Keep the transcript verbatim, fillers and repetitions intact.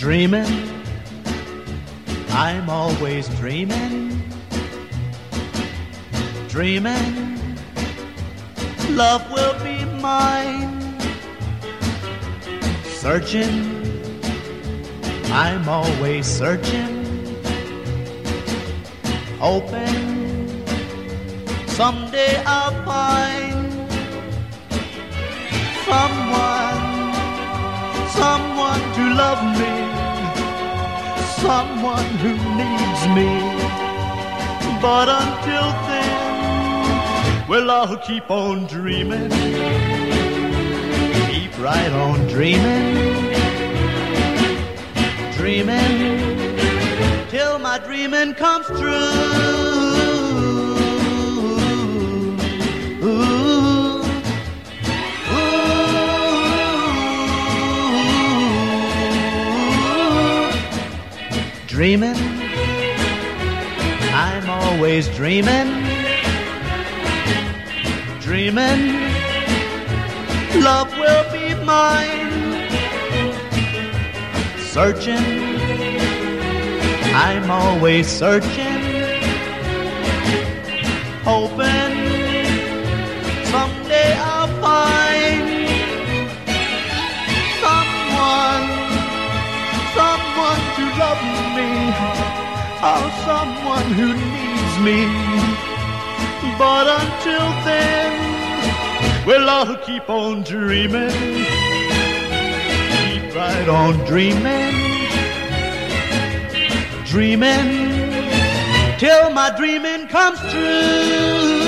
Dreaming, I'm always dreaming, dreaming, love will be mine. Searching, I'm always searching, hoping someday I'll find someone, someone to love me, someone who needs me. But until then, well, I'll keep on dreaming, keep right on dreaming, dreaming, till my dreaming comes true. Ooh. Dreaming, I'm always dreaming, dreaming, love will be mine. Searching, I'm always searching, hoping someday I'll find someone, someone to love me, or someone who needs me. But until then, well, I'll keep on dreaming, keep right on dreaming, dreaming, till my dreaming comes true.